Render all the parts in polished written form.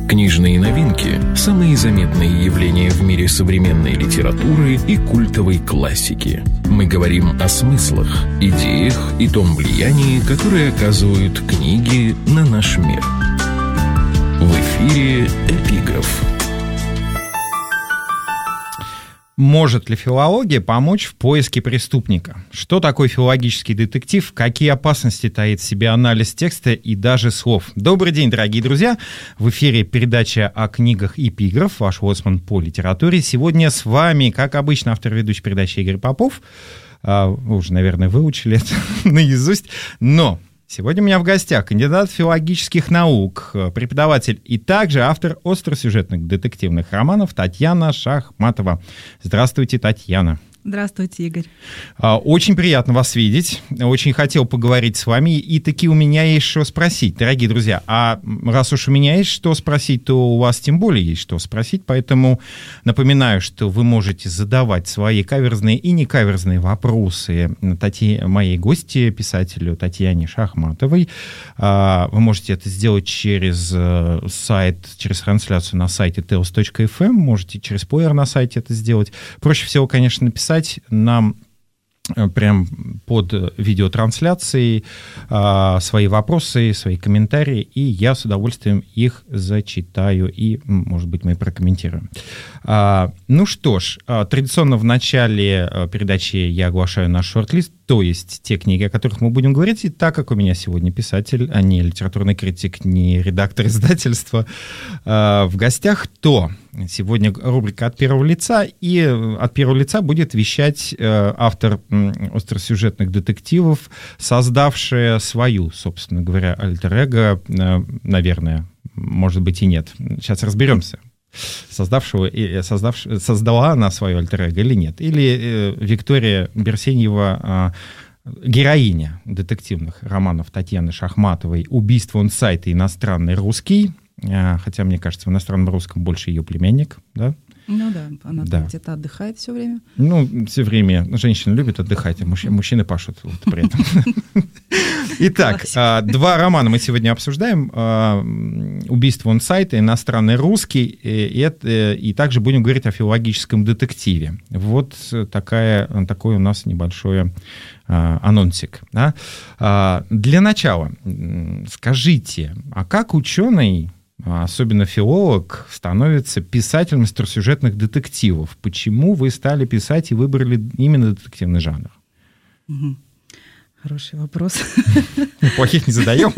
Книжные новинки – самые заметные явления в мире современной литературы и культовой классики. Мы говорим о смыслах, идеях и том влиянии, которое оказывают книги на наш мир. В эфире «Эпиграф». Может ли филология помочь в поиске преступника? Что такое филологический детектив? Какие опасности таит в себе анализ текста и даже слов? Добрый день, дорогие друзья! В эфире передача о книгах «Эпиграф», ваш лоцман по литературе. Сегодня с вами, как обычно, автор ведущей передачи Игорь Попов. Вы уже, наверное, выучили это наизусть. Но сегодня у меня в гостях кандидат филологических наук, преподаватель и также автор остросюжетных детективных романов Татьяна Шахматова. Здравствуйте, Татьяна. Здравствуйте, Игорь. Очень приятно вас видеть. Очень хотел поговорить с вами. И таки у меня есть что спросить, дорогие друзья. А раз уж у меня есть что спросить, то у вас тем более есть что спросить. Поэтому напоминаю, что вы можете задавать свои каверзные и некаверзные вопросы моей гости, писателю Татьяне Шахматовой. Вы можете это сделать через сайт, через трансляцию на сайте tels.fm. Можете через плеер на сайте это сделать. Проще всего, конечно, написать нам прям под видеотрансляцией свои вопросы, свои комментарии, и я с удовольствием их зачитаю и, может быть, мы прокомментируем. Ну что ж, традиционно в начале передачи я оглашаю наш шорт-лист, то есть те книги, о которых мы будем говорить. И так как у меня сегодня писатель, а не литературный критик, не редактор издательства в гостях, то сегодня рубрика «От первого лица», и от первого лица будет вещать автор остросюжетных детективов, создавшая свою, собственно говоря, альтер-эго, наверное, может быть и нет. Сейчас разберемся. Создала она свою альтер-эго или нет. Или Виктория Берсеньева, героиня детективных романов Татьяны Шахматовой «Убийство он сайта иностранный русский». Хотя, мне кажется, в иностранном русском больше ее племянник, да? Ну да, она где-то отдыхает все время. Ну, все время. Женщины любят отдыхать, а мужчины пашут вот при этом. Итак, два романа мы сегодня обсуждаем. «Убийство он сайта», «Иностранный русский», и также будем говорить о филологическом детективе. Вот такой у нас небольшой анонсик. Да? Для начала скажите, а как ученый, особенно филолог, становится писателем остросюжетных детективов? Почему вы стали писать и выбрали именно детективный жанр? Хороший вопрос. Плохих не задаем.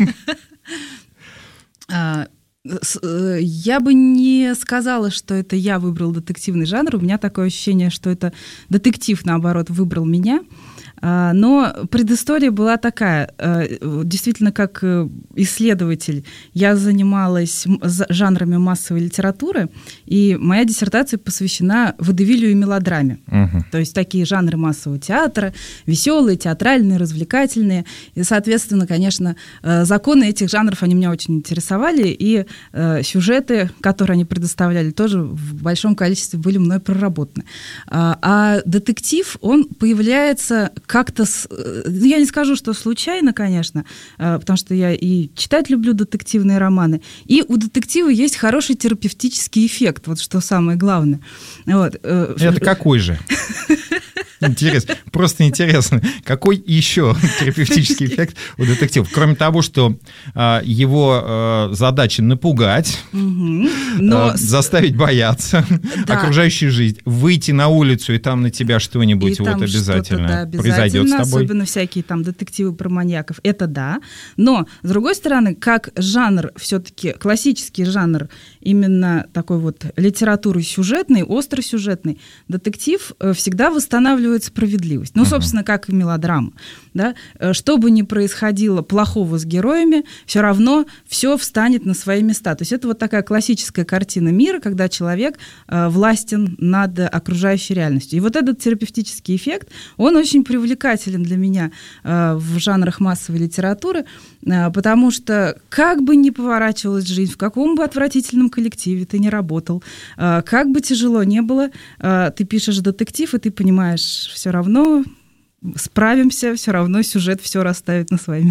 Я бы не сказала, что это я выбрал детективный жанр. У меня такое ощущение, что это детектив, наоборот, выбрал меня. Но предыстория была такая. Действительно, как исследователь, я занималась жанрами массовой литературы, и моя диссертация посвящена водевилю и мелодраме. То есть такие жанры массового театра, веселые, театральные, развлекательные. И, соответственно, конечно, законы этих жанров, они меня очень интересовали, и сюжеты, которые они предоставляли, тоже в большом количестве были мной проработаны. А детектив, он появляется как-то, я не скажу, что случайно, конечно, потому что я и читать люблю детективные романы, и у детектива есть хороший терапевтический эффект, вот что самое главное. Вот. Это какой же? Интересно, просто интересно, какой еще терапевтический эффект у детектива? Кроме того, что его задача напугать, заставить бояться окружающей жизни, выйти на улицу, и там на тебя что-нибудь вот обязательно произойдет с тобой. Особенно всякие там детективы про маньяков, это да. Но, с другой стороны, как жанр, все-таки классический жанр, именно такой вот литературы сюжетный, остросюжетный, детектив всегда восстанавливает справедливость. Ну, собственно, как и мелодрама. Да? Что бы ни происходило плохого с героями, все равно все встанет на свои места. То есть это вот такая классическая картина мира, когда человек властен над окружающей реальностью. И вот этот терапевтический эффект, он очень привлекателен для меня в жанрах массовой литературы, потому что как бы ни поворачивалась жизнь, в каком бы отвратительном коллективе ты не работал, как бы тяжело не было, ты пишешь детектив, и ты понимаешь, все равно справимся, все равно сюжет все расставит на свои места.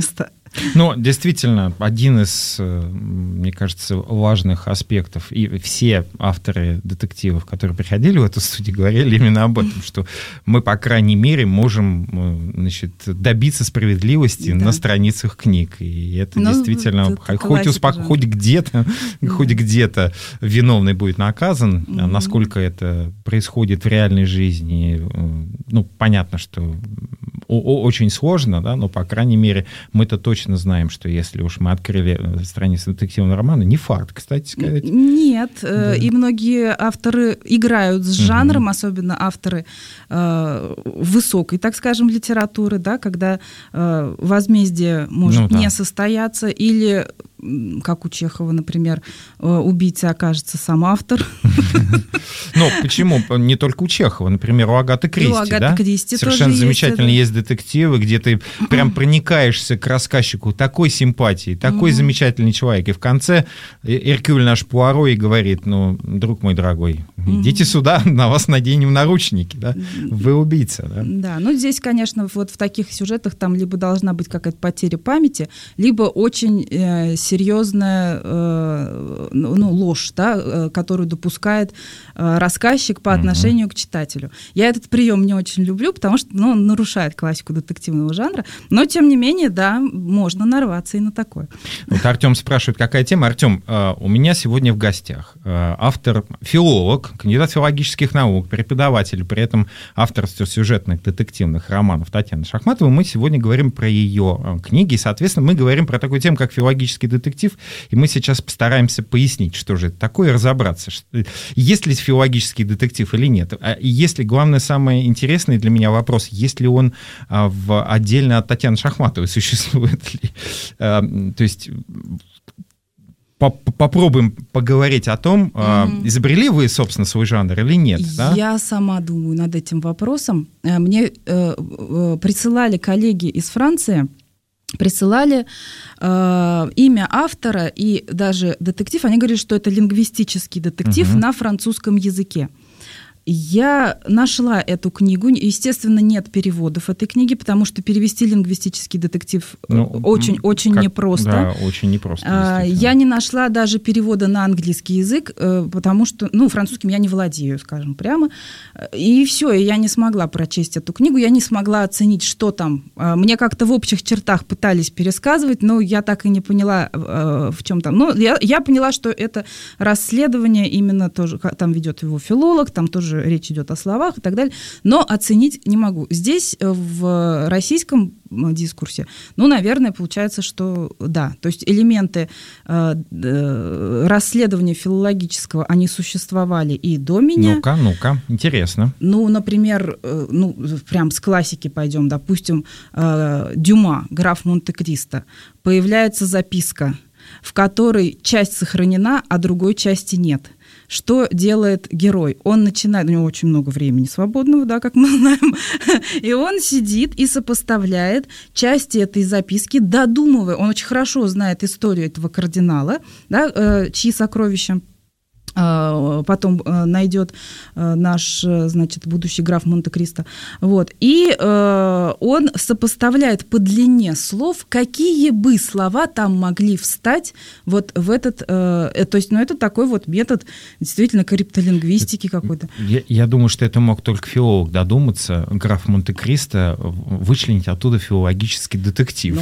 Ну, действительно, один из, мне кажется, важных аспектов, и все авторы детективов, которые приходили в эту студию, говорили именно об этом, что мы, по крайней мере, можем, значит, добиться справедливости на страницах книг. И это действительно, хоть где-то виновный будет наказан, насколько это происходит в реальной жизни, ну, понятно, что очень сложно, да, но, по крайней мере, мы-то точно знаем, что если уж мы открыли страницу детективного романа, не факт, кстати сказать. Нет, да. И многие авторы играют с жанром, особенно авторы высокой, так скажем, литературы, да, когда возмездие может не состояться, или, как у Чехова, например, убийцей окажется сам автор. Ну, почему? Не только у Чехова. Например, у Агаты Кристи, да? Совершенно замечательно есть детективы, где ты прям проникаешься к рассказчику такой симпатией, такой замечательный человек. И в конце Эркюль наш Пуаро и говорит: ну, друг мой дорогой, идите сюда, на вас наденем наручники, да? Вы убийца, да? Да, ну здесь, конечно, вот в таких сюжетах там либо должна быть какая-то потеря памяти, либо очень серьезная ложь, да, которую допускает рассказчик по отношению к читателю. Я этот прием не очень люблю, потому что он нарушает классику детективного жанра, но, тем не менее, да, можно нарваться и на такое. Вот Артем спрашивает, какая тема. Артем, у меня сегодня в гостях автор, филолог, кандидат филологических наук, преподаватель, при этом автор сюжетных детективных романов Татьяна Шахматова. Мы сегодня говорим про ее книги, и, соответственно, мы говорим про такую тему, как филологический детектив, и мы сейчас постараемся пояснить, что же это такое, и разобраться, есть ли филологический детектив или нет. И если, главное, самое интересное для меня вопрос, есть ли он отдельно от Татьяны Шахматовой, существует ли? То есть попробуем поговорить о том, изобрели вы, собственно, свой жанр или нет. Да? Я сама думаю над этим вопросом. Мне присылали коллеги из Франции, присылали имя автора и даже детектив. Они говорили, что это лингвистический детектив на французском языке. Я нашла эту книгу. Естественно, нет переводов этой книги, потому что перевести лингвистический детектив очень непросто. Да, очень непросто. Я не нашла даже перевода на английский язык, потому что, французским я не владею, скажем прямо. И все, я не смогла прочесть эту книгу, я не смогла оценить, что там. Мне как-то в общих чертах пытались пересказывать, но я так и не поняла, в чем там. Но я поняла, что это расследование именно тоже, там ведет его филолог, там тоже речь идет о словах и так далее, но оценить не могу. Здесь, в российском дискурсе, наверное, получается, что да, то есть элементы расследования филологического, они существовали и до меня. Ну-ка, интересно. Например, прям с классики пойдем, допустим, Дюма, «Граф Монте-Кристо», появляется записка, в которой часть сохранена, а другой части нет. Что делает герой? Он начинает, у него очень много времени свободного, да, как мы знаем, и он сидит и сопоставляет части этой записки, додумывая, он очень хорошо знает историю этого кардинала, да, чьи сокровища потом найдет наш, значит, будущий граф Монте-Кристо. Вот. И он сопоставляет по длине слов, какие бы слова там могли встать вот в этот... То есть, это такой вот метод действительно криптолингвистики какой-то. Я думаю, что это мог только филолог додуматься, граф Монте-Кристо, вычленить оттуда филологический детектив.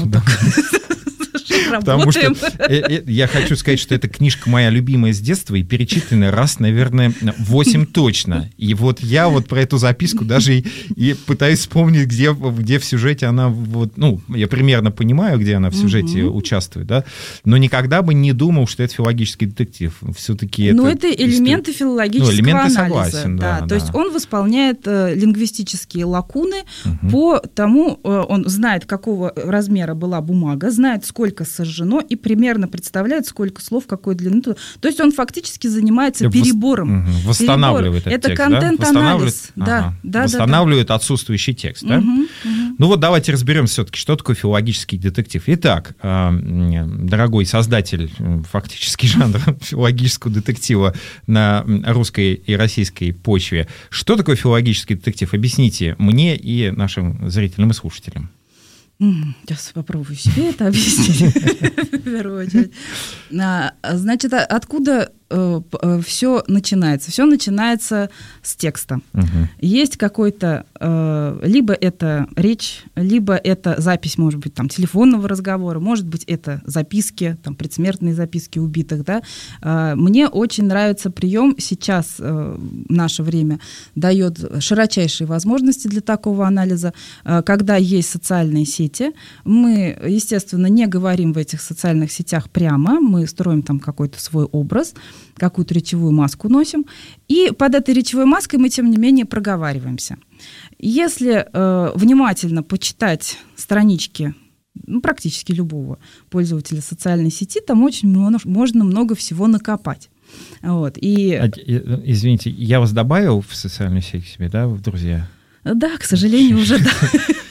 Потому что я хочу сказать, что эта книжка моя любимая с детства и перечитанная раз, наверное, 8 точно. И вот я вот про эту записку даже и пытаюсь вспомнить, где в сюжете она... я примерно понимаю, где она в сюжете участвует, да, но никогда бы не думал, что это филологический детектив. Все-таки это элементы филологического анализа. Согласен, да. То есть он восполняет лингвистические лакуны по тому, он знает, какого размера была бумага, знает, сколько сожжено, и примерно представляет, сколько слов, какой длины. То есть он фактически занимается перебором. Восстанавливает этот текст, это контент-анализ. Восстанавливает отсутствующий текст. Да? Давайте разберем все-таки, что такое филологический детектив. Итак, дорогой создатель фактически жанра филологического детектива на русской и российской почве, что такое филологический детектив? Объясните мне и нашим зрителям и слушателям. Сейчас попробую себе это объяснить в первую очередь. Значит, откуда все начинается? Все начинается с текста. Есть какой-то, либо это речь, либо это запись, может быть, там, телефонного разговора, может быть, это записки, там, предсмертные записки убитых. Да? Мне очень нравится прием. Сейчас наше время дает широчайшие возможности для такого анализа. Когда есть социальные сети, мы, естественно, не говорим в этих социальных сетях прямо, мы строим там какой-то свой образ, какую-то речевую маску носим, и под этой речевой маской мы, тем не менее, проговариваемся. Если внимательно почитать странички практически любого пользователя социальной сети, там очень можно много всего накопать. Вот. Извините, я вас добавил в социальную сеть к себе, да, в друзья? Да, к сожалению, уже да.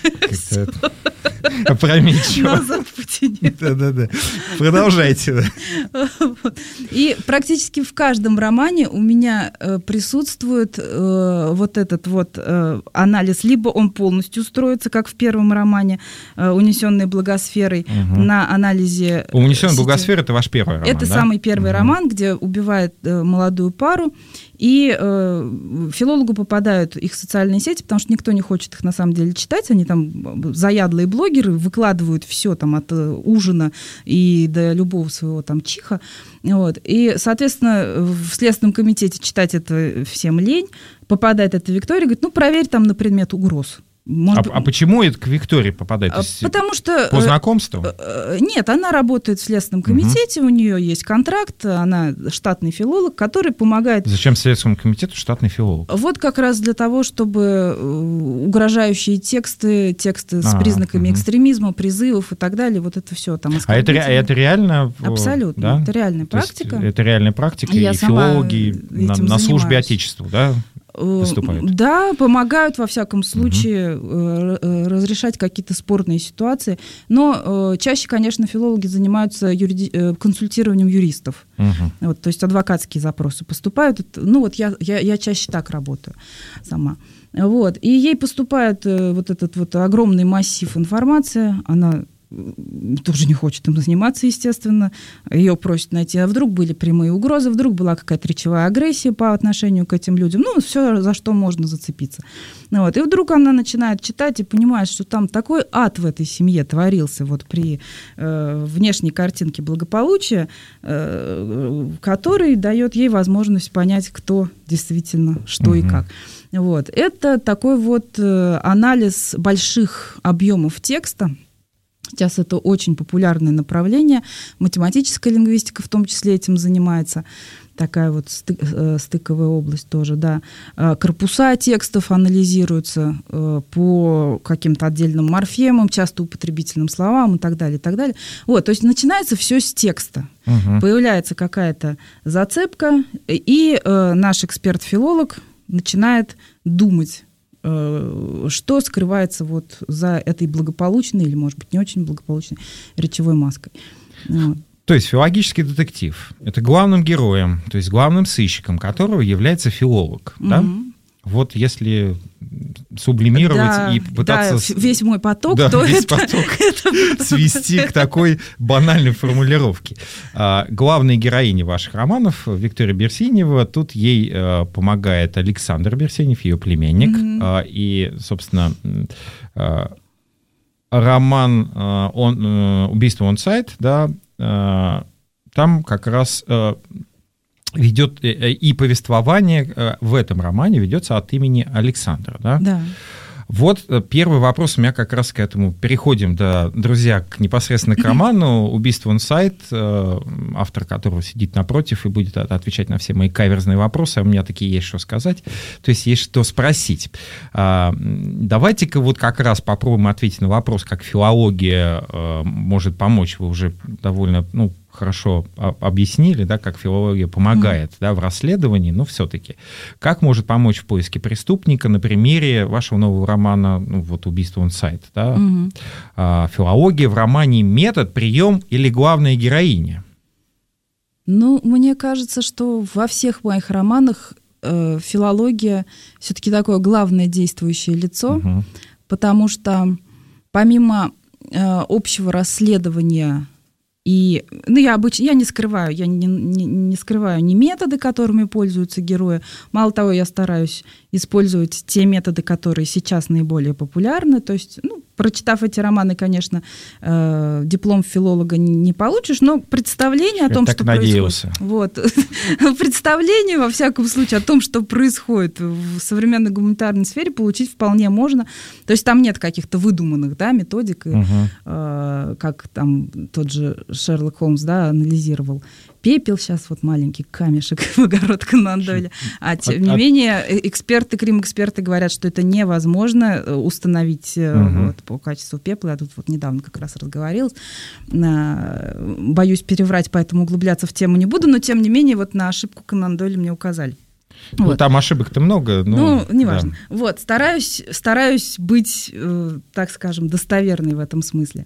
Опрометчиво. Назад пути нет. Да. Продолжайте. И практически в каждом романе у меня присутствует вот этот вот анализ. Либо он полностью строится, как в первом романе «Унесенный благосферой», на анализе... «Унесенный благосферой» — это ваш первый роман, это самый первый роман, где убивают молодую пару, и филологу попадают их социальные сети, потому что никто не хочет их на самом деле читать, они там заядлые блогеры, выкладывают все там от ужина и до любого своего там чиха. Вот. И, соответственно, в Следственном комитете читать это всем лень, попадает эта Виктория, говорит, проверь там на предмет угроз. А почему это к Виктории попадает? Потому что... По знакомству? Нет, она работает в Следственном комитете, у нее есть контракт, она штатный филолог, который помогает... Зачем Следственному комитету штатный филолог? Вот как раз для того, чтобы угрожающие тексты с признаками экстремизма, призывов и так далее, вот это все там оскорбительно. А это реально? Абсолютно, да? Это реальная практика. Это реальная практика, и филологи на службе Отечеству, да? Поступают. Да, помогают, во всяком случае, разрешать какие-то спорные ситуации. Но чаще, конечно, филологи занимаются консультированием юристов. Вот, то есть адвокатские запросы поступают. Я чаще так работаю сама. Вот. И ей поступает вот этот вот огромный массив информации. Она тоже не хочет им заниматься, естественно. Ее просят найти, а вдруг были прямые угрозы, вдруг была какая-то речевая агрессия по отношению к этим людям. Все, за что можно зацепиться. Вот. И вдруг она начинает читать и понимает, что там такой ад в этой семье творился вот при внешней картинке благополучия, который дает ей возможность понять, кто действительно, что и как. Вот. Это такой вот анализ больших объемов текста. Сейчас это очень популярное направление. Математическая лингвистика в том числе этим занимается. Такая вот стыковая область тоже, да. Корпуса текстов анализируются по каким-то отдельным морфемам, часто употребительным словам и так далее, и так далее. Вот, то есть начинается все с текста. Появляется какая-то зацепка, и наш эксперт-филолог начинает думать, что скрывается вот за этой благополучной или, может быть, не очень благополучной речевой маской. Вот. То есть филологический детектив — это главным героем, то есть главным сыщиком которого является филолог, да? Вот если сублимировать и пытаться... Да, весь мой поток, то весь поток свести к такой банальной формулировке. Главной героиней ваших романов, Виктория Берсенева, тут ей помогает Александр Берсенев, ее племянник. И, собственно, роман «Убийство он-сайт», да, там как раз... ведет и повествование в этом романе ведется от имени Александра. Да? Да. Вот первый вопрос у меня как раз к этому. Переходим, да, друзья, непосредственно к роману «Убийство он-сайт», автор которого сидит напротив и будет отвечать на все мои каверзные вопросы, а у меня такие есть что сказать, то есть есть что спросить. Давайте-ка вот как раз попробуем ответить на вопрос, как филология может помочь. Вы уже довольно, хорошо объяснили, да, как филология помогает да, в расследовании, но все-таки как может помочь в поиске преступника на примере вашего нового романа «Убийство он-сайт». Да? Филология в романе метод, прием или главная героиня? Мне кажется, что во всех моих романах филология все-таки такое главное действующее лицо, потому что помимо общего расследования. И, я не скрываю, не скрываю ни методы, которыми пользуются герои. Мало того, я стараюсь использовать те методы, которые сейчас наиболее популярны. То есть, прочитав эти романы, конечно, диплом филолога не получишь, но представление о том, что надеялся. происходит. Представление, во всяком случае, о том, что происходит в современной гуманитарной сфере, получить вполне можно. То есть там нет каких-то выдуманных методик, как там тот же Шерлок Холмс анализировал пепел, сейчас маленький камешек в огород Конан Дойля. Тем не менее, крим-эксперты говорят, что это невозможно установить по качеству пепла. Я тут недавно как раз разговаривалась. Боюсь переврать, поэтому углубляться в тему не буду, но тем не менее на ошибку Конан Дойля мне указали. Там ошибок-то много. Неважно. Да. Стараюсь быть, так скажем, достоверной в этом смысле.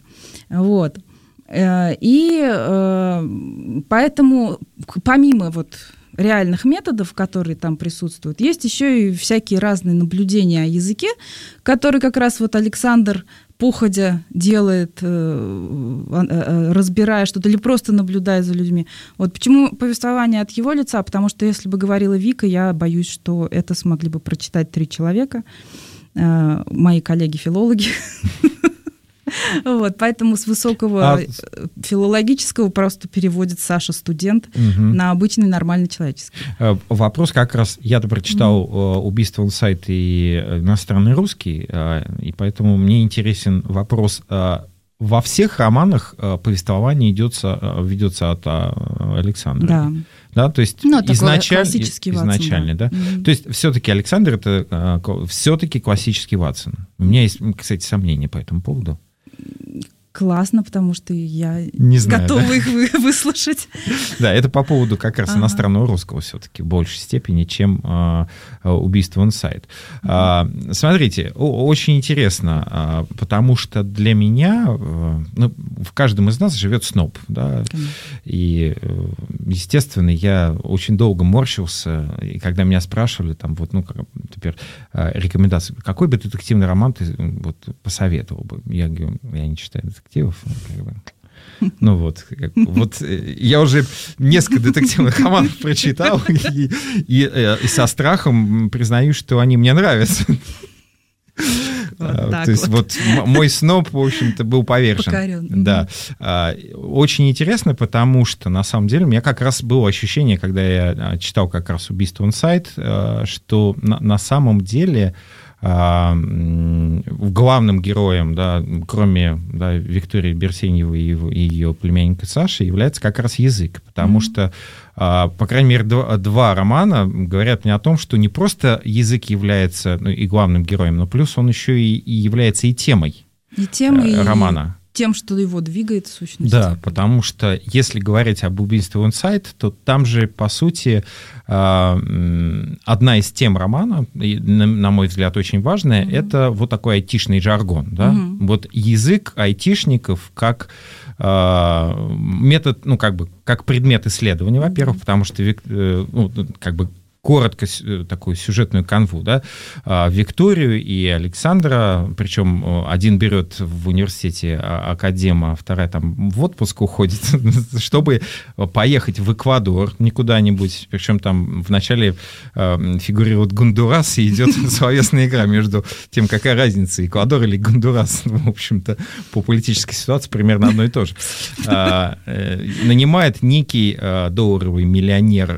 И поэтому, помимо реальных методов, которые там присутствуют, есть еще и всякие разные наблюдения о языке, которые как раз Александр походя делает, разбирая что-то или просто наблюдая за людьми. Почему повествование от его лица? Потому что если бы говорила Вика, я боюсь, что это смогли бы прочитать 3 человека, мои коллеги-филологи. Поэтому с высокого филологического просто переводит Саша студент на обычный нормальный человеческий. Вопрос как раз, я-то прочитал «Убийство инсайт» и «Иностранный русский», и поэтому мне интересен вопрос. Во всех романах повествование ведется от Александра. Да, то есть изначально, да. То есть все-таки Александр — это все-таки классический Ватсон. У меня есть, кстати, сомнения по этому поводу. Классно, потому что я готова их выслушать. Да, это по поводу как раз иностранного русского все-таки в большей степени, чем «Убийство инсайт». Смотрите, очень интересно, потому что для меня, в каждом из нас живет сноб, да, и, естественно, я очень долго морщился, и когда меня спрашивали, теперь рекомендации, какой бы детективный роман ты посоветовал бы? Я говорю, я не читаю детективов. Я уже несколько детективных романов прочитал и со страхом признаю, что они мне нравятся. То есть мой сноб, в общем-то, был повержен. Да. Очень интересно, потому что, на самом деле, у меня как раз было ощущение, когда я читал как раз «Убийство инсайт», что на самом деле главным героем, кроме Виктории Берсеньевой и ее племянника Саши, является как раз язык, потому что, по крайней мере, 2 романа говорят мне о том, что не просто язык является и главным героем, но плюс он еще и является и темой романа. Тем, что его двигает, в сущности. Да, потому что если говорить об «Убийстве инсайт», то там же, по сути, одна из тем романа, на мой взгляд, очень важная, это такой айтишный жаргон. Да? Язык айтишников как метод, как предмет исследования, во-первых, потому что коротко такую сюжетную канву, да, Викторию и Александра, причем один берет в университете академа, вторая там в отпуск уходит, чтобы поехать в Эквадор, не куда-нибудь, причем там вначале фигурирует Гондурас, и идет словесная игра между тем, какая разница, Эквадор или Гондурас, в общем-то, по политической ситуации примерно одно и то же. Нанимает некий долларовый миллионер,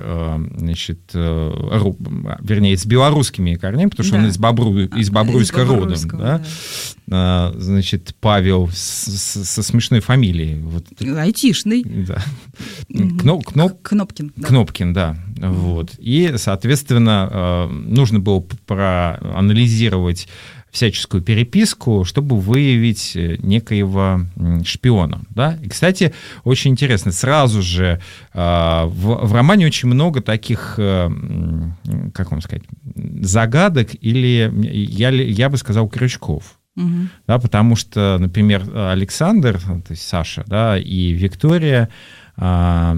вернее, с белорусскими корнями, потому что он из Бобруйска родом, да? Значит, Павел со смешной фамилией. Айтишный. Да. Кнопкин. Кнопкин, да. И, соответственно, нужно было проанализировать всяческую переписку, чтобы выявить некоего шпиона. Да? И, кстати, очень интересно, сразу же в романе очень много таких, как вам сказать, загадок или, я бы сказал, крючков. Да, потому что, например, Александр, то есть Саша, да, и Виктория,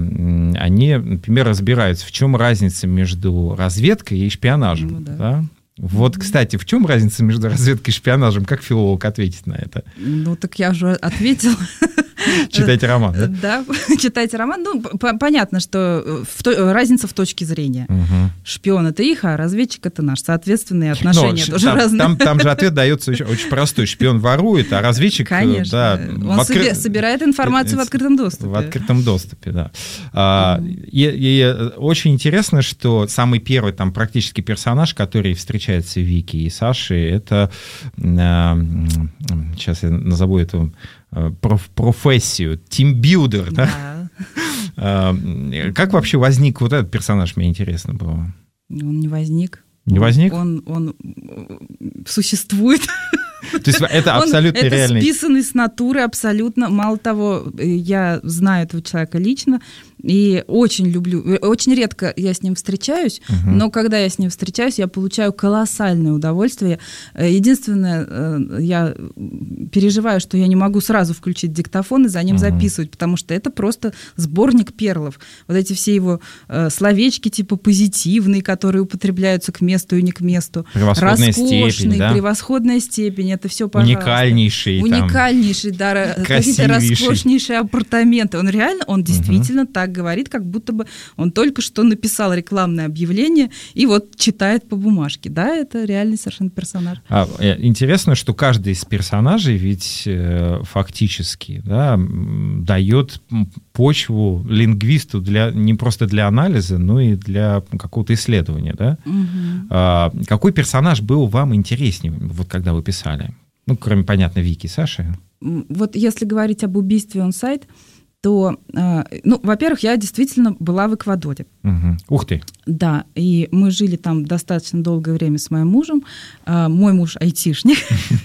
они, например, разбираются, в чем разница между разведкой и шпионажем. Да? Вот, кстати, в чем разница между разведкой и шпионажем? Как филолог ответить на это? Ну, так я уже ответила. Читайте роман, да? Да, читайте роман. Ну, понятно, что разница в точке зрения. Шпион — это их, а разведчик — это наш. Соответственные отношения тоже разные. Там же ответ дается очень простой. Шпион ворует, а разведчик... Конечно. Он собирает информацию в открытом доступе. В открытом доступе, да. И очень интересно, что самый первый там практически персонаж, который встречается в Вики и Саши, это... Сейчас я назову эту профессию. Тимбилдер, да? Как вообще возник вот этот персонаж, мне интересно было. Он не возник. Не возник? Он существует. То есть это абсолютно реальный... Это списанный с натуры абсолютно. Мало того, я знаю этого человека лично и очень люблю. Очень редко я с ним встречаюсь, но когда я с ним встречаюсь, я получаю колоссальное удовольствие. Единственное, я переживаю, что я не могу сразу включить диктофон и за ним записывать, потому что это просто сборник перлов. Вот эти все его словечки типа позитивные, которые употребляются к месту и не к месту. Превосходная степень, да? Превосходная степень. Это все, пожалуйста. Уникальнейший, да, какие-то роскошнейшие апартаменты. Он реально, он действительно так говорит, как будто бы он только что написал рекламное объявление и вот читает по бумажке. Да, это реальный совершенно персонаж. Интересно, что каждый из персонажей ведь фактически, да, дает почву лингвисту не просто для анализа, но и для какого-то исследования, да? Какой персонаж был вам интереснее, вот когда вы писали? Ну, кроме, понятно, Вики и Саши. Вот если говорить об убийстве он-сайт, то, ну, во-первых, я действительно была в Эквадоре. Ух ты! Да, и мы жили там достаточно долгое время с моим мужем. Мой муж айтишник.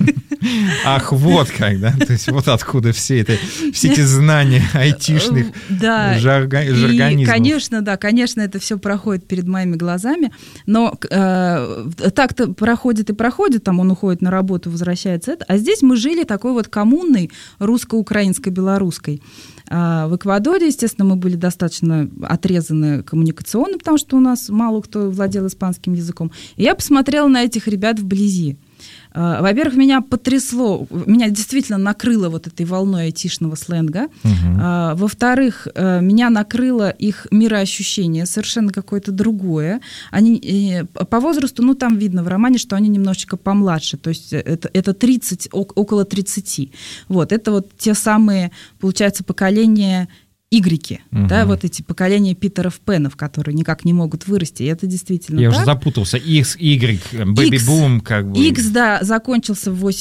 Ах, вот как, да? То есть вот откуда все эти знания айтишных жаргонизмов. Конечно, да, конечно, это все проходит перед моими глазами, но так-то проходит и проходит, там он уходит на работу, возвращается, а здесь мы жили такой вот коммунной русско-украинско-белорусской. В Эквадоре, естественно, мы были достаточно отрезаны коммуникационно, потому что у нас мало кто владел испанским языком. И я посмотрела на этих ребят вблизи. Во-первых, меня потрясло, меня действительно накрыло вот этой волной айтишного сленга. Во-вторых, меня накрыло их мироощущение, совершенно какое-то другое. Они по возрасту, ну там видно в романе, что они немножечко помладше, то есть это 30, около 30. Вот, это вот те самые, получается, поколения игреки, да, вот эти поколения Питеров Пенов, которые никак не могут вырасти, и это действительно Я так. уже запутался. X, Y, бэби-бум, как бы. X, да, закончился в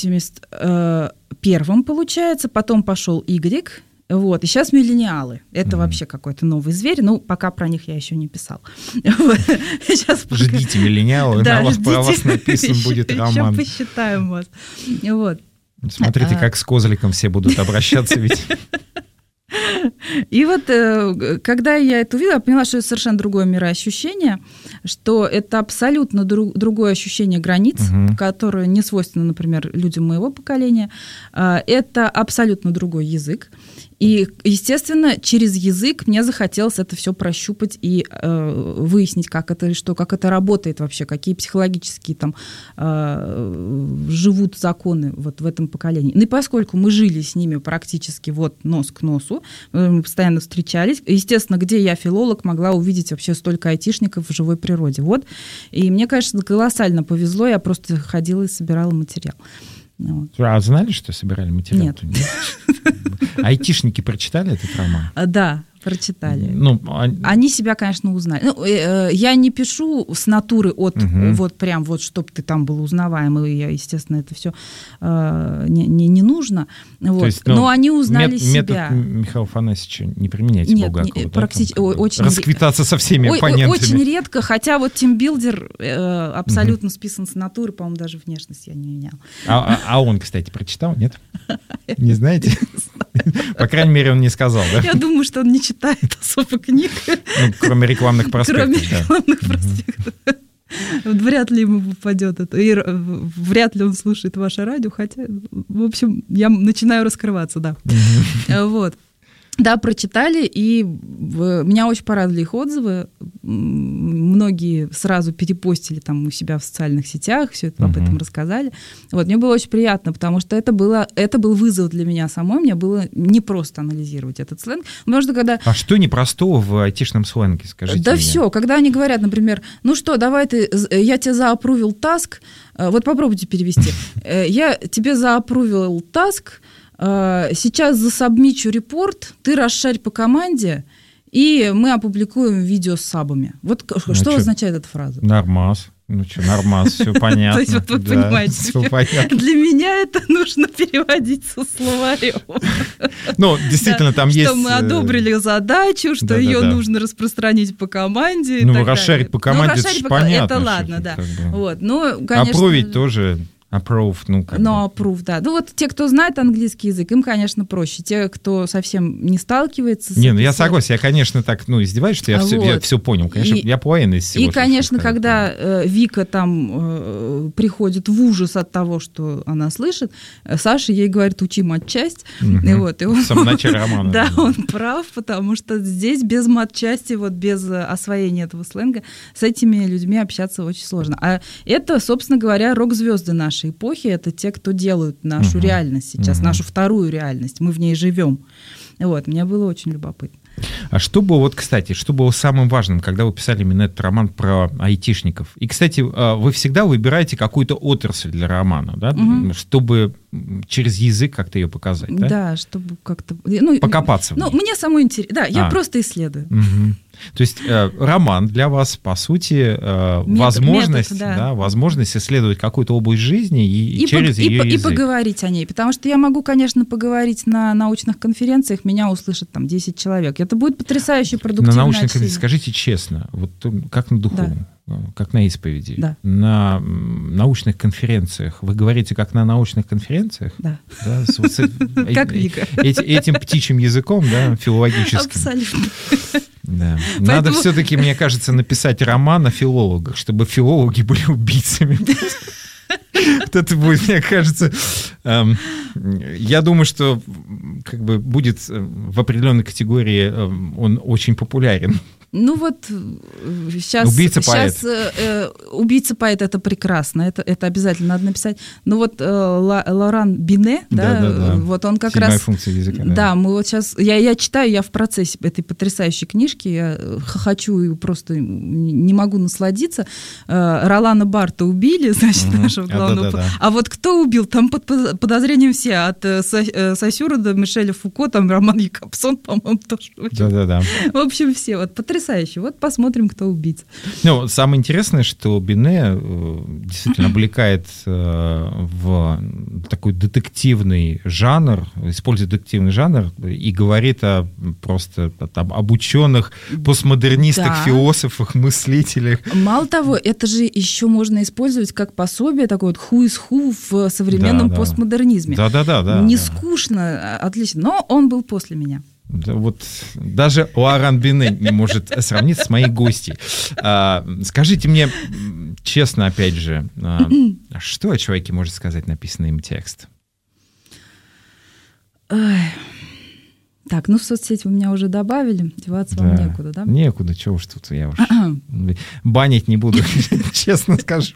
81-м, получается, потом пошел Y, вот, и сейчас миллениалы. Это вообще какой-то новый зверь, ну, пока про них я еще не писал. Ждите миллениалы, про вас написан будет роман. Еще посчитаем вас. Вот. Смотрите, как с козликом все будут обращаться ведь. И вот, когда я это увидела, я поняла, что это совершенно другое мироощущение, что это абсолютно другое ощущение границ, которое не свойственно, например, людям моего поколения. Это абсолютно другой язык. И, естественно, через язык мне захотелось это все прощупать и выяснить, как это работает вообще, какие психологические там живут законы вот в этом поколении. Ну и поскольку мы жили с ними практически вот нос к носу, мы постоянно встречались, естественно, где я, филолог, могла увидеть вообще столько айтишников в живой природе. Вот. И мне, конечно, колоссально повезло, я просто ходила и собирала материал. Вот. А знали, что собирали материал? Нет. Айтишники прочитали этот роман? Да, прочитали. Ну, они себя, конечно, узнали. Ну, я не пишу с натуры от вот прям вот, чтобы ты там был узнаваемый. Я, естественно, это все не нужно. Вот. Есть, но они узнали себя. Метод Михаила Афанасьевича не применяйте Булгакова. Нет, практически очень расквитаться со всеми оппонентами. Очень редко, хотя вот тимбилдер абсолютно списан с натуры, по-моему, даже внешность я не менял. А он, кстати, прочитал, нет? Не знаете? По крайней мере, он не сказал, да? Я думаю, что он не читает особо книг. Ну, кроме рекламных проспектов. Кроме рекламных проспектов. Вряд ли ему попадет это. И вряд ли он слушает ваше радио, хотя, в общем, я начинаю раскрываться, да. Вот. Да, прочитали, и меня очень порадовали их отзывы. многие сразу перепостили там у себя в социальных сетях, все это об этом рассказали. Вот, мне было очень приятно, потому что это был вызов для меня самой, мне было не просто анализировать этот сленг. Потому что когда... А что непростого в айтишном сленге, скажите Да мне? все, когда они говорят, например, ну что, давай я тебе заапрувил таск, вот попробуйте перевести. Я тебе заапрувил таск, сейчас засабмичу репорт, ты расшарь по команде, и мы опубликуем видео с сабами. Вот что означает эта фраза? Нормас. Ну что, нормас, все понятно. То есть вот вы понимаете, для меня это нужно переводить со словарем. Ну, действительно, там есть... Что мы одобрили задачу, что ее нужно распространить по команде. Ну, расшарить по команде, это же понятно. Это ладно, да. Ну, конечно... Апрувить тоже... Approve, approve, да. Ну вот те, кто знает английский язык, им, конечно, проще. Те, кто совсем не сталкивается с этим... я согласен, я, конечно, так, издеваюсь, что я все понял. Конечно, я половину из всего. И, конечно, когда Вика там приходит в ужас от того, что она слышит, Саша ей говорит, учи матчасть. В самом начале романа. Да, он прав, потому что здесь без матчасти, без освоения этого сленга, с этими людьми общаться очень сложно. А это, собственно говоря, рок-звезды наши эпохи, это те, кто делают нашу реальность сейчас, нашу вторую реальность. Мы в ней живем. Мне было очень любопытно. А что было, кстати, что было самым важным, когда вы писали именно этот роман про айтишников? И, кстати, вы всегда выбираете какую-то отрасль для романа, да? Чтобы через язык как-то ее показать, да? Да, чтобы как-то... покопаться в ней. Мне самое интересно. Да, я просто исследую. То есть роман для вас, по сути, возможность исследовать какую-то область жизни и через ее язык. И поговорить о ней. Потому что я могу, конечно, поговорить на научных конференциях, меня услышат там 10 человек. Это будет потрясающе продуктивно. На научных конференциях, скажите честно, как на духу, как на исповеди, на научных конференциях. Вы говорите, как на научных конференциях? Да. Как Вика. Этим птичьим языком, филологическим. Абсолютно. Да. Надо все-таки, мне кажется, написать роман о филологах, чтобы филологи были убийцами. Вот это будет, мне кажется... Я думаю, что будет в определенной категории он очень популярен. Сейчас... Убийца-поэт. Убийца-поэт — это прекрасно, это обязательно надо написать. Лоран Бине, он как Седьмая раз... функция языка. Да, мы сейчас... Я читаю, я в процессе этой потрясающей книжки, я хохочу и просто не могу насладиться. Ролана Барта убили, значит, нашего главного... А вот кто убил? Там под подозрением все, от Сосюра до Мишеля Фуко, там Роман Якобсон, по-моему, тоже. Да. В общем, все. Потрясающе. Посмотрим, кто убийца. Самое интересное, что Бине действительно облекает в такой детективный жанр, использует детективный жанр и говорит об ученых, постмодернистах, философах, мыслителях. Мало того, это же еще можно использовать как пособие, такое who is who в современном постмодернизме. Да. Не скучно, отлично, но он был после меня. Даже Лоран Бине не может сравниться с моей гостьей. Скажите мне честно, опять же, что о человеке может сказать написанный им текст? Так, в соцсети вы меня уже добавили, деваться вам некуда, да? Некуда, чего уж тут, я уж банить не буду, честно скажу.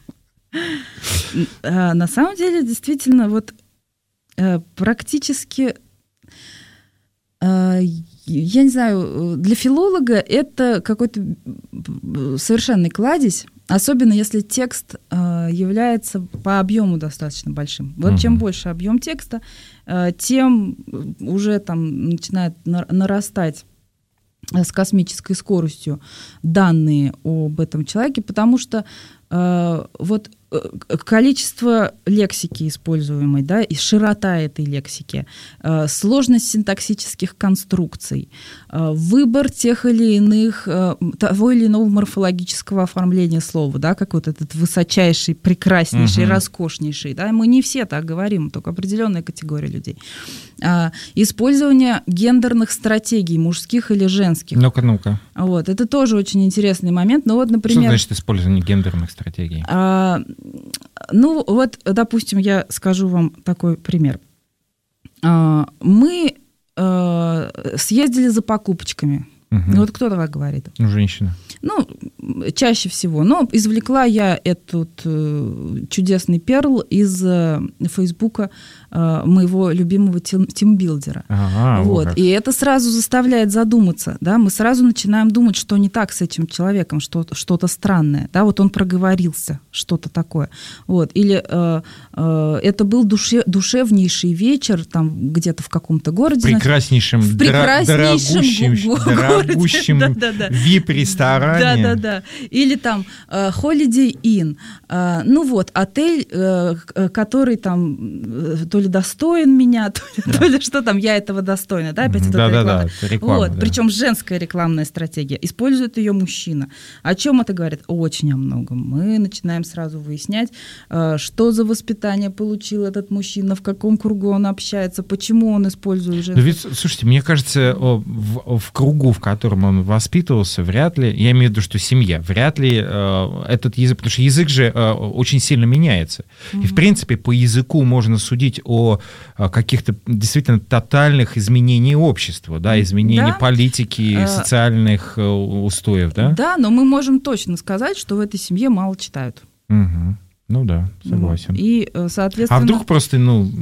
На самом деле, действительно, практически... Я не знаю, для филолога это какой-то совершенный кладезь, особенно если текст является по объему достаточно большим. Чем больше объем текста, тем уже там начинает нарастать с космической скоростью данные об этом человеке, потому что количество лексики используемой, и широта этой лексики, сложность синтаксических конструкций, выбор того или иного морфологического оформления слова, как этот высочайший, прекраснейший, роскошнейший. Мы не все так говорим, только определенная категория людей. Использование гендерных стратегий, мужских или женских. Ну-ка. Это тоже очень интересный момент. Например... Что значит использование гендерных стратегий? Допустим, я скажу вам такой пример. Мы съездили за покупочками Вот кто так говорит? Женщина. Ну, чаще всего. Но извлекла я этот чудесный перл из Фейсбука моего любимого тимбилдера. Вот. И это сразу заставляет задуматься. Да? Мы сразу начинаем думать, что не так с этим человеком, что-то странное. Да? Вот он проговорился, что-то такое. Вот. Или это был душевнейший вечер там где-то в каком-то городе. Прекраснейшем, дорогущем VIP-ресторане. Да-да-да. Или там Holiday Inn. Ну вот, отель, который там то ли достоин меня, то ли что там, я этого достойна. Да, опять это реклама. Вот. Причем женская рекламная стратегия. Использует ее мужчина. О чем это говорит? Очень о многом. Мы начинаем сразу выяснять, что за воспитание получил этот мужчина, в каком кругу он общается, почему он использует женскую. Ведь, слушайте, мне кажется, в кругу, в котором он воспитывался, вряд ли, я имею в виду, что семья, вряд ли этот язык, потому что язык же очень сильно меняется. И, в принципе, по языку можно судить о каких-то действительно тотальных изменениях общества, да, изменений политики, социальных устоев, да? Да, но мы можем точно сказать, что в этой семье мало читают. Ну да, согласен. И, соответственно... А вдруг просто,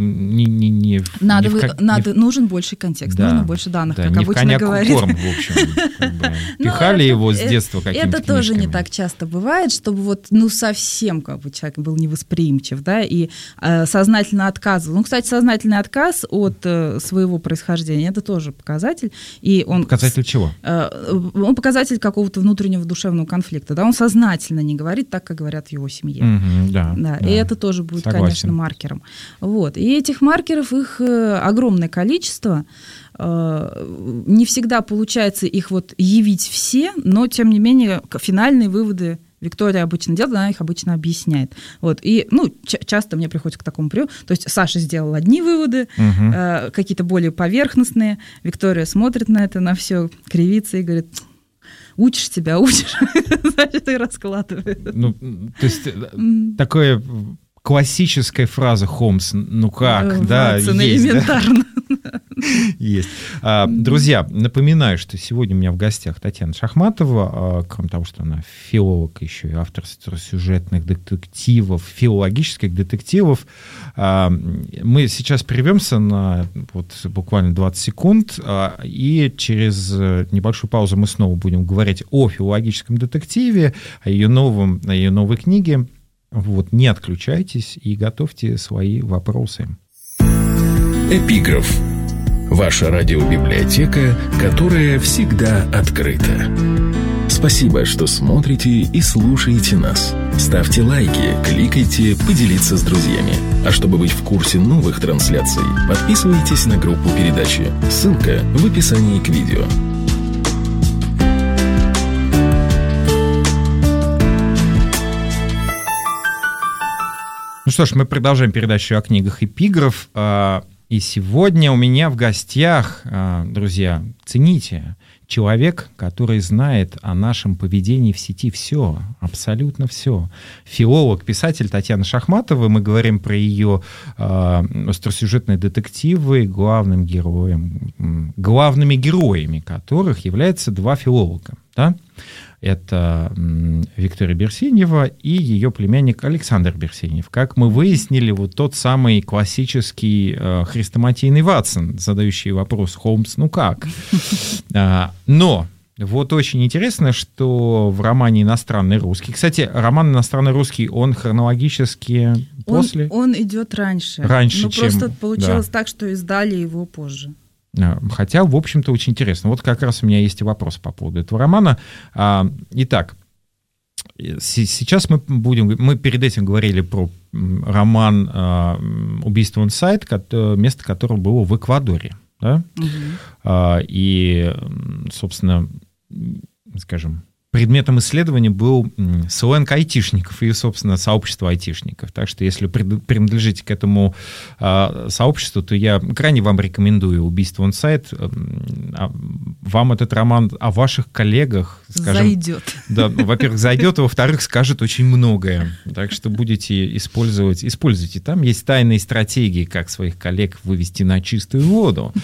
нужен больше контекст, нужно больше данных, да, как не обычно говорят. Корм, в общем. Пихали его с детства какими-то Это тоже не так часто бывает, чтобы вот, совсем как бы человек был невосприимчив, да, и сознательно отказывал. Кстати, сознательный отказ от своего происхождения, это тоже показатель. И он, показатель чего? Он показатель какого-то внутреннего душевного конфликта, да, он сознательно не говорит так, как говорят в его семье. Да, и это тоже будет, конечно, маркером. Вот. И этих маркеров, их огромное количество. Не всегда получается их вот явить все, но, тем не менее, финальные выводы Виктория обычно делает, она их обычно объясняет. Вот. И часто мне приходит к такому приему. То есть Саша сделал одни выводы, какие-то более поверхностные. Виктория смотрит на это, на все, кривится и говорит... Учишь, значит, и раскладывает. То есть такая классическая фраза Холмс, да, есть. Элементарно. Есть. Друзья, напоминаю, что сегодня у меня в гостях Татьяна Шахматова, кроме того, что она филолог, еще и автор сюжетных детективов, филологических детективов. Мы сейчас прервемся на буквально 20 секунд, и через небольшую паузу мы снова будем говорить о филологическом детективе, о ее новой книге. Не отключайтесь и готовьте свои вопросы. Эпиграф. Ваша радиобиблиотека, которая всегда открыта. Спасибо, что смотрите и слушаете нас. Ставьте лайки, кликайте, поделиться с друзьями. А чтобы быть в курсе новых трансляций, подписывайтесь на группу передачи. Ссылка в описании к видео. Ну что ж, мы продолжаем передачу о книгах «Эпиграф». И сегодня у меня в гостях, друзья, цените, человек, который знает о нашем поведении в сети все, абсолютно все. Филолог, писатель Татьяна Шахматова. Мы говорим про ее остросюжетные детективы, главными героями которых являются два филолога. Да? Это Виктория Берсенева и ее племянник Александр Берсенев. Как мы выяснили, тот самый классический хрестоматийный Ватсон, задающий вопрос «Холмс, как?». Но очень интересно, что в романе «Иностранный русский», кстати, роман «Иностранный русский», он хронологически после? Он идет раньше. Раньше, чем... Просто получилось так, что издали его позже. Хотя, в общем-то, очень интересно. Как раз у меня есть и вопрос по поводу этого романа. Итак, сейчас мы перед этим говорили про роман «Убийство онсайт», место которого было в Эквадоре. Да? И, собственно, скажем, предметом исследования был сленг айтишников и, собственно, сообщество айтишников. Так что, если принадлежите к этому сообществу, то я крайне вам рекомендую «Убийство он-сайт». Вам этот роман о ваших коллегах, скажем... Зайдет. Да, во-первых, зайдет, а во-вторых, скажет очень многое. Так что будете используйте. Там есть тайные стратегии, как своих коллег вывести на чистую воду.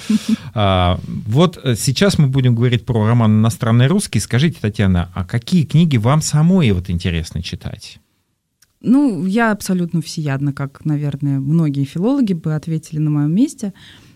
Вот сейчас мы будем говорить про роман «Иностранный русский». Скажите, Татьяна, а какие книги вам самой вот интересно читать? Ну, я абсолютно всеядна, как, наверное, многие филологи бы ответили на моем месте.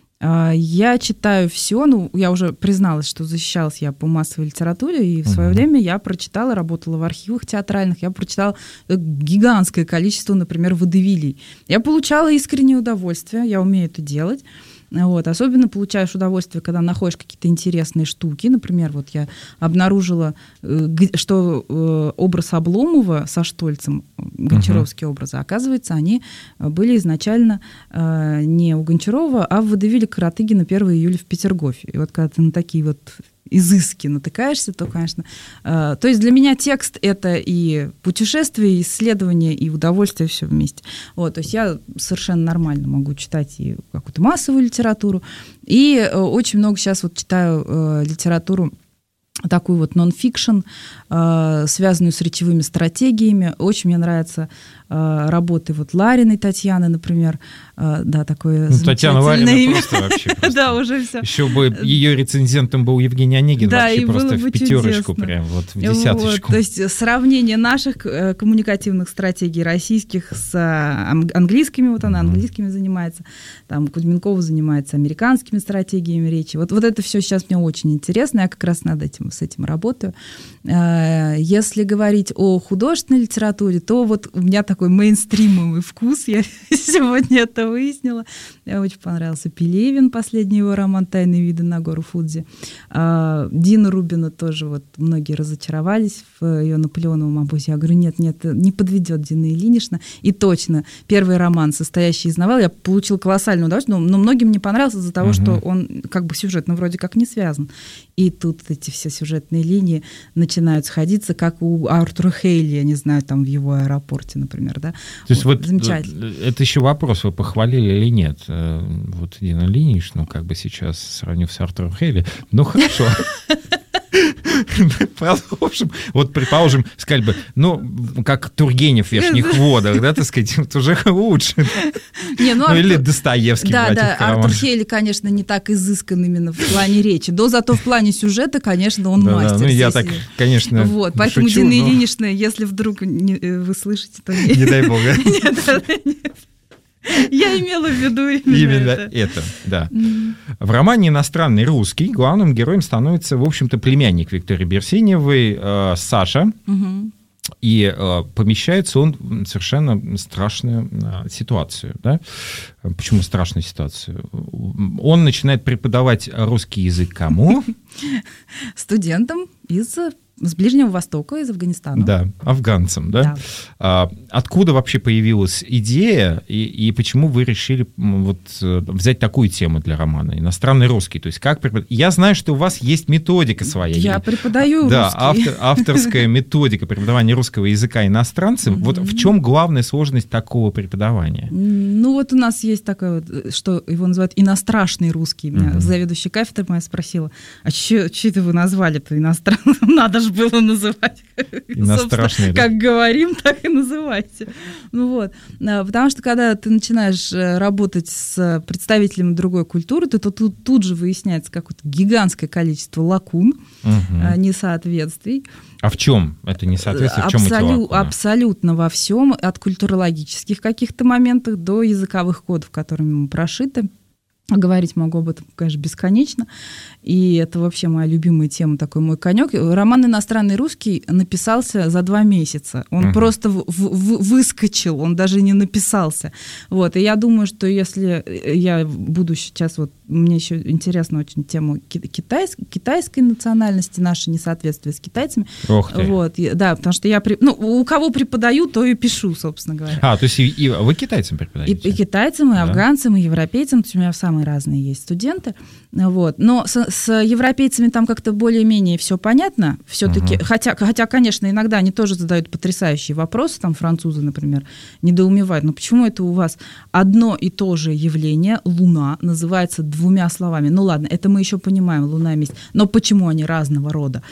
Я читаю все, ну, я уже призналась, что защищалась я по массовой литературе, и в свое время я прочитала, работала в архивах театральных, я прочитала гигантское количество, например, водевилей. Я получала искреннее удовольствие, я умею это делать. Вот. Особенно получаешь удовольствие, когда находишь какие-то интересные штуки. Например, вот я обнаружила, что образ Обломова со Штольцем, гончаровские образы, оказывается, они были изначально не у Гончарова, а в водевиле Каратыгина 1 июля в Петергофе. И вот когда ты на такие вот изыски натыкаешься, то, конечно... То есть для меня текст — это и путешествие, и исследование, и удовольствие, все вместе. Вот, то есть я совершенно нормально могу читать и какую-то массовую литературу, и очень много сейчас вот читаю литературу такую вот нон-фикшн, связанную с речевыми стратегиями. Очень мне нравятся работы вот Лариной Татьяны, например. Да, такое Татьяна Ларина имя. Просто вообще. Да, уже все. Еще бы ее рецензентом был Евгений Онегин, да, вообще просто в пятерочку, прям вот в десяточку. Вот, то есть сравнение наших коммуникативных стратегий российских с английскими, вот она английскими занимается, там Кузьменкова занимается американскими стратегиями речи. Вот это все сейчас мне очень интересно, я как раз с этим работаю. Если говорить о художественной литературе, то вот у меня такой мейнстримовый вкус, я сегодня это выяснила. Мне очень понравился Пелевин, последний его роман «Тайные виды на гору Фудзи». Дина Рубина тоже, вот многие разочаровались в ее наполеоновом обозе. Я говорю, нет, не подведет Дина Ильинична. И точно, первый роман, состоящий из новелл, я получила колоссальное удовольствие, но многим не понравился из-за того, что он как бы сюжетно вроде как не связан. И тут эти все сюжетные линии начинают сходиться, как у Артура Хейли, я не знаю, там в его «Аэропорте», например, да. То есть вот это еще вопрос, вы похвалили или нет? Вот Дина Ильиничну, как бы сейчас сравнив с Артуром Хейли, ну хорошо. Продолжим. Вот, предположим, сказали бы, ну, как Тургенев в «Вешних водах», да, так сказать, это уже лучше. Ну, или Достоевский. Да, Артур Хейли, конечно, не так изыскан именно в плане речи, но зато в плане сюжета, конечно, он мастер. Ну, я так, конечно, вот, поэтому Дина Ильинична, если вдруг вы слышите, то... Не дай бога. Нет. Я имела в виду именно это. Да. В романе «Иностранный русский» главным героем становится, в общем-то, племянник Виктории Берсеневой, Саша. И помещается он в совершенно страшную ситуацию. Да? Почему страшную ситуацию? Он начинает преподавать русский язык кому? Студентам с Ближнего Востока, из Афганистана. Да, афганцам, да? Откуда вообще появилась идея, и почему вы решили вот взять такую тему для романа «Иностранный русский»? То есть как Я знаю, что у вас есть методика своя. Я преподаю русский. Да, авторская методика преподавания русского языка иностранцам. Вот в чем главная сложность такого преподавания? Ну вот у нас есть такое вот, что его называют «иностранный русский». Меня заведующая кафедры моя спросила, а что это вы назвали-то иностранным? Надо же было называть. Иностранный, как говорим, так и называйте. Ну вот. Потому что когда ты начинаешь работать с представителями другой культуры, то тут же выясняется какое-то гигантское количество лакун, несоответствий. А в чем это несоответствие? В чем эти лакуны? Абсолютно во всем, от культурологических каких-то моментов до языковых кодов, которыми мы прошиты. Говорить могу об этом, конечно, бесконечно. И это вообще моя любимая тема, такой мой конек. Роман «Иностранный русский» написался за 2 месяца. Он просто выскочил, он даже не написался. Вот. И я думаю, что если я буду сейчас... Вот, мне еще интересна очень тема китайской национальности, наше несоответствие с китайцами. Ох ты. Вот. Да, потому что я... у кого преподаю, то и пишу, собственно говоря. То есть и вы китайцам преподаете? И китайцам, и афганцам, и европейцам. То есть у меня самая самые разные есть студенты. Вот. Но с европейцами там как-то более-менее все понятно. Все-таки, хотя, конечно, иногда они тоже задают потрясающие вопросы, там французы, например, недоумевают. Но почему это у вас одно и то же явление, Луна, называется двумя словами? Ну ладно, это мы еще понимаем, Луна и месяц. Но почему они разного рода?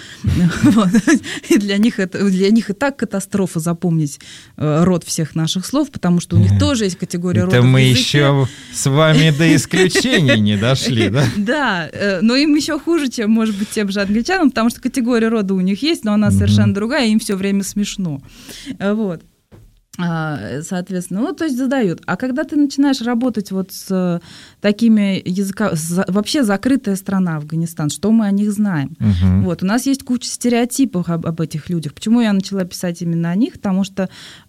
И для них и так катастрофа запомнить род всех наших слов, потому что у них тоже есть категория родов. Это мы еще с вами до исключений не дошли, да? Да, но им еще хуже, чем, может быть, тем же англичанам, потому что категория рода у них есть, но она совершенно другая, и им все время смешно. Вот. Соответственно, то есть задают. А когда ты начинаешь работать вот с такими языками, вообще закрытая страна Афганистан, что мы о них знаем? Вот, у нас есть куча стереотипов об этих людях. Почему я начала писать именно о них? Потому что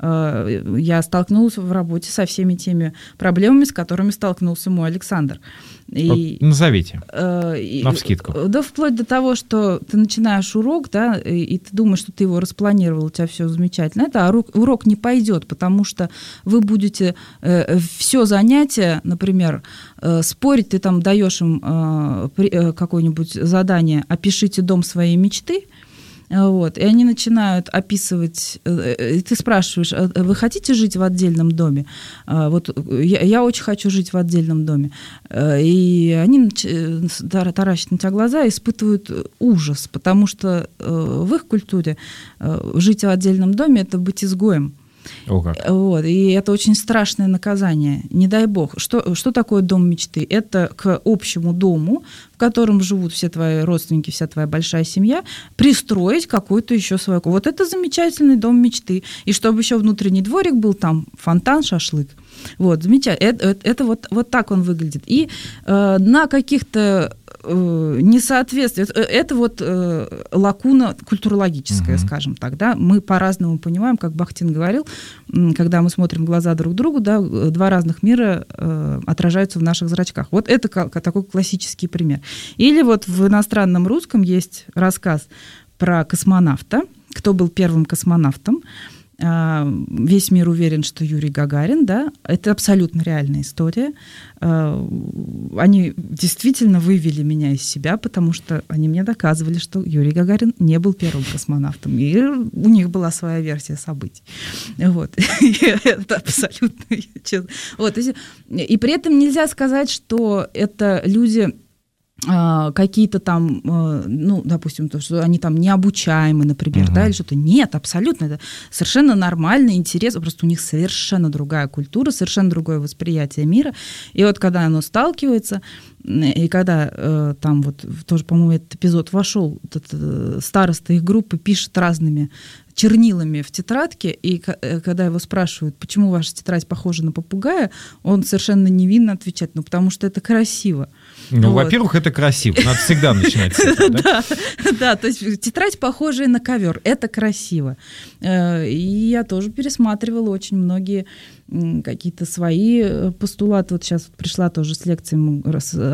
я столкнулась в работе со всеми теми проблемами, с которыми столкнулся мой Александр. Назовите, навскидку. Да, вплоть до того, что ты начинаешь урок, да, и ты думаешь, что ты его распланировал, у тебя все замечательно. Это урок не пойдет, потому что вы будете все занятие, например, спорить, ты там даешь им какое-нибудь задание «Опишите дом своей мечты», вот, и они начинают описывать, и ты спрашиваешь, вы хотите жить в отдельном доме? Вот я очень хочу жить в отдельном доме. И они таращат на тебя глаза и испытывают ужас, потому что в их культуре жить в отдельном доме – это быть изгоем. Вот, и это очень страшное наказание. Не дай бог. Что такое дом мечты? Это к общему дому, в котором живут все твои родственники, вся твоя большая семья, пристроить какую-то еще свою. Вот это замечательный дом мечты. И чтобы еще внутренний дворик был, там фонтан, шашлык. Вот, замечательно. Это вот так он выглядит. И на каких-то несоответствие. Это вот лакуна культурологическая, скажем так. Да? Мы по-разному понимаем, как Бахтин говорил, когда мы смотрим в глаза друг другу, да, два разных мира отражаются в наших зрачках. Вот это такой классический пример. Или вот в иностранном русском есть рассказ про космонавта, кто был первым космонавтом. Весь мир уверен, что Юрий Гагарин, да, это абсолютно реальная история. Они действительно вывели меня из себя, потому что они мне доказывали, что Юрий Гагарин не был первым космонавтом, и у них была своя версия событий. Вот. Это абсолютно честно. Вот. И при этом нельзя сказать, что это люди какие-то там, ну, допустим, то, что они там необучаемы, например, да, или что-то. Нет, абсолютно. Это совершенно нормально, интересно. Просто у них совершенно другая культура, совершенно другое восприятие мира. И вот когда оно сталкивается, и когда там вот тоже, по-моему, этот эпизод вошел, этот староста их группы пишет разными чернилами в тетрадке, и когда его спрашивают, почему ваша тетрадь похожа на попугая, он совершенно невинно отвечает, ну, потому что это красиво. Ну, вот. Во-первых, это красиво, надо всегда начинать с этого, да, то есть тетрадь, похожая на ковер, это красиво. И я тоже пересматривала очень многие какие-то свои постулаты. Вот сейчас пришла тоже с лекцией, мы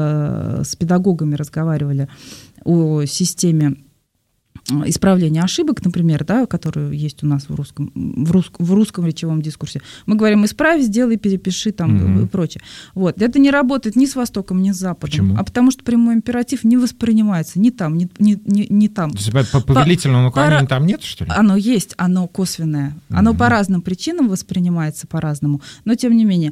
с педагогами разговаривали о системе исправления ошибок, например, да, которые есть у нас в русском речевом дискурсе. Мы говорим: исправь, сделай, перепиши там, и прочее. Вот. Это не работает ни с Востоком, ни с Западом. Почему? А потому что прямой императив не воспринимается ни там, ни там. То есть по повелительному наклонению там нет, что ли? Оно есть, оно косвенное. Оно по разным причинам воспринимается по-разному. Но, тем не менее,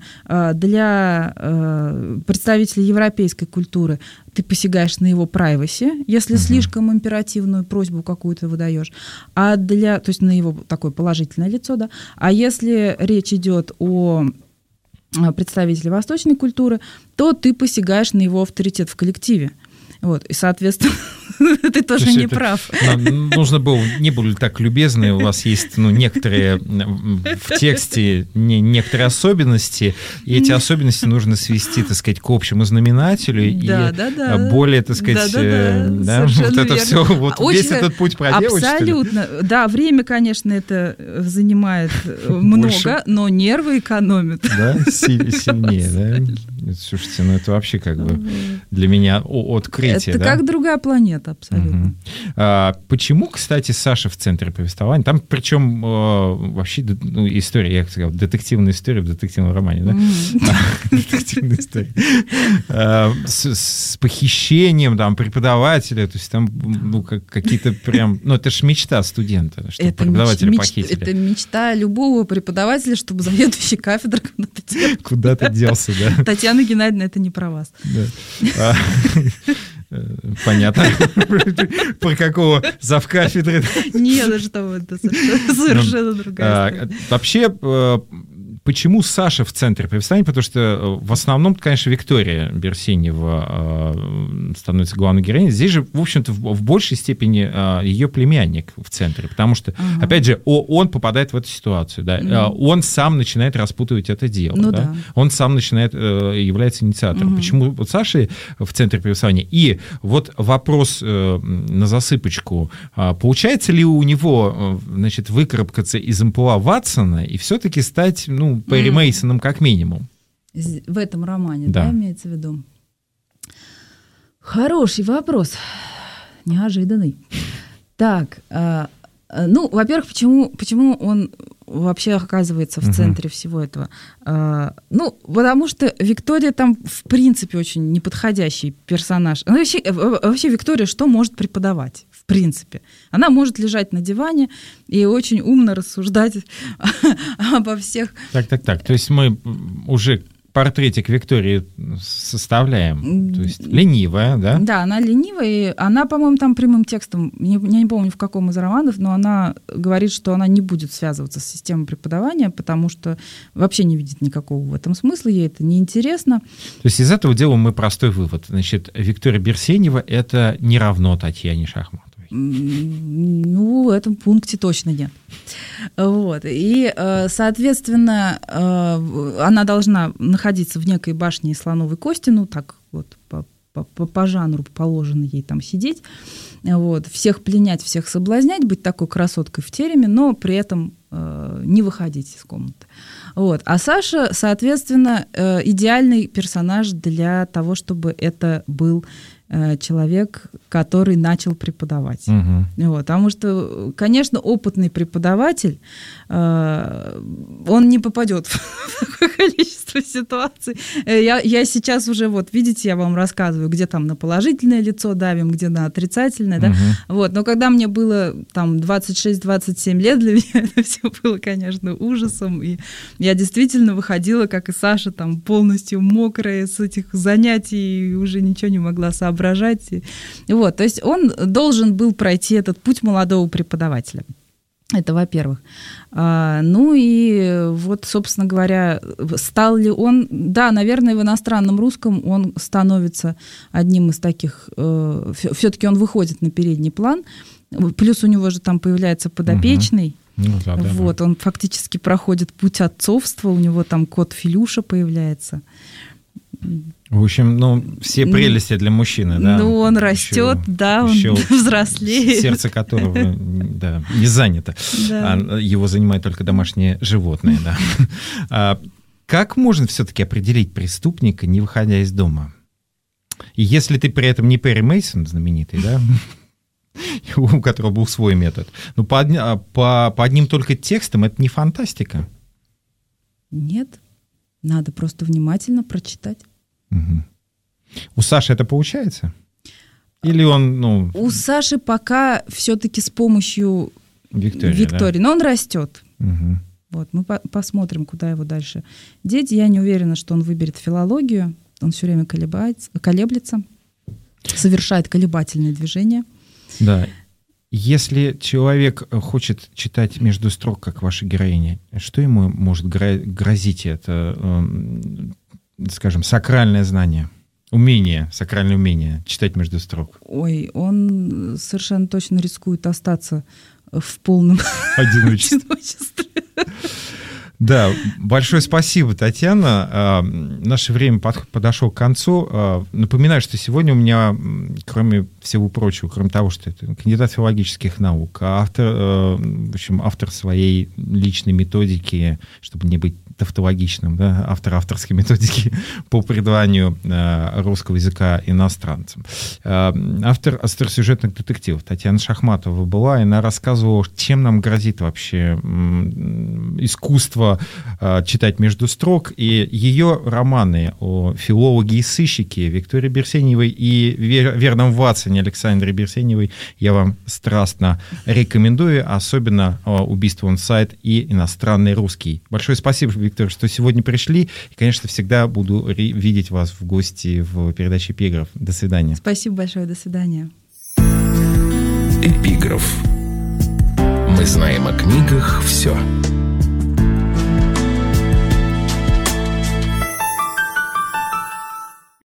для представителей европейской культуры ты посягаешь на его privacy, если слишком императивную просьбу какую-то выдаешь, то есть на его такое положительное лицо, да. А если речь идет о представителе восточной культуры, то ты посягаешь на его авторитет в коллективе. Вот, и, соответственно, ты тоже не прав. Нужно было, не были так любезны, у вас есть некоторые в тексте некоторые особенности, и эти особенности нужно свести, так сказать, к общему знаменателю, и более, так сказать, вот это все, вот весь этот путь проделать. Абсолютно. Да, время, конечно, это занимает много, но нервы экономят. Да, сильнее, да? Слушайте, ну это вообще как бы для меня открытие. событие. Это как другая планета, абсолютно. Почему, кстати, Саша в центре повествования? Там, причем, вообще история, я сказал, детективная история в детективном романе, да? Детективная история. С похищением там преподавателя, то есть там какие-то прям... Ну, это же мечта студента, чтобы преподавателя похитили. Это мечта любого преподавателя, чтобы заведующий кафедрой куда-то делся, да. Татьяна Геннадьевна, это не про вас. Понятно. Про какого завкафедры? Нет, ну что это совершенно другая история. Вообще, почему Саша в центре повествования? Потому что в основном, конечно, Виктория Берсенева становится главной героиней. Здесь же, в общем-то, в большей степени ее племянник в центре. Потому что, опять же, он попадает в эту ситуацию. Да? Он сам начинает распутывать это дело. Ну, да? Он сам начинает, является инициатором. Почему вот Саша в центре повествования? И вот вопрос на засыпочку. Получается ли у него, значит, выкарабкаться из амплуа Ватсона и все-таки стать, Перри Мейсоном как минимум? В этом романе, да, имеется в виду? Хороший вопрос. Неожиданный. Так, во-первых, почему он вообще оказывается в центре всего этого? Потому что Виктория там, в принципе, очень неподходящий персонаж. Вообще Виктория что может преподавать? В принципе. Она может лежать на диване и очень умно рассуждать обо всех. Так. То есть мы уже портретик Виктории составляем. То есть ленивая, да? Да, она ленивая, и она, по-моему, там прямым текстом, я не помню, в каком из романов, но она говорит, что она не будет связываться с системой преподавания, потому что вообще не видит никакого в этом смысла, ей это неинтересно. То есть из этого делаем мы простой вывод. Значит, Виктория Берсенева — это не равно Татьяне Шахматовой. В этом пункте точно нет. Вот. И, соответственно, она должна находиться в некой башне из слоновой кости, так вот по жанру положено ей там сидеть, вот, всех пленять, всех соблазнять, быть такой красоткой в тереме, но при этом не выходить из комнаты. Вот. А Саша, соответственно, идеальный персонаж для того, чтобы это был человек, который начал преподавать. Вот, потому что, конечно, опытный преподаватель, он не попадет в такое количество ситуаций. Я сейчас уже, видите, я вам рассказываю, где там на положительное лицо давим, где на отрицательное. Да? Вот, но когда мне было там 26-27 лет, для меня это все было, конечно, ужасом. И я действительно выходила, как и Саша, там полностью мокрая с этих занятий, и уже ничего не могла соображать. Вот, то есть он должен был пройти этот путь молодого преподавателя. Это во-первых. И вот, собственно говоря, стал ли он... Да, наверное, в иностранном русском он становится одним из таких... Все-таки он выходит на передний план. Плюс у него же там появляется подопечный. Вот, он фактически проходит путь отцовства. У него там кот Филюша появляется. В общем, все прелести для мужчины, да? Он растет, он взрослеет. Сердце которого, не занято. Да. Его занимает только домашнее животное, да. Как можно все-таки определить преступника, не выходя из дома? И если ты при этом не Перри Мейсон знаменитый, да, у которого был свой метод, по одним только текстам это не фантастика. Нет, надо просто внимательно прочитать. У Саши это получается? Или он, У Саши пока все-таки с помощью Виктории, да? Но он растет. Вот, мы посмотрим, куда его дальше деть. Я не уверена, что он выберет филологию. Он все время колеблется, совершает колебательные движения. Да. Если человек хочет читать между строк, как ваша героиня, что ему может грозить? Это, скажем, сакральное знание, сакральное умение читать между строк? Ой, он совершенно точно рискует остаться в полном одиночестве. Да, большое спасибо, Татьяна. Наше время подошло к концу. Напоминаю, что сегодня у меня, кроме всего прочего, кроме того, что это кандидат филологических наук, автор своей личной методики, чтобы не быть тавтологичным, да, автор авторской методики по преподаванию русского языка иностранцам. Автор остросюжетных детективов Татьяна Шахматова была, и она рассказывала, чем нам грозит вообще искусство читать между строк, и ее романы о филологе и сыщике Виктории Берсеневой и верном Ватсоне Александре Берсеневой я вам страстно рекомендую, особенно «Убийство он сайт» и «Иностранный русский». Большое спасибо, Виктор, что сегодня пришли. И, конечно, всегда буду видеть вас в гости в передаче «Эпиграф». До свидания. Спасибо большое. До свидания. Эпиграф. Мы знаем о книгах все.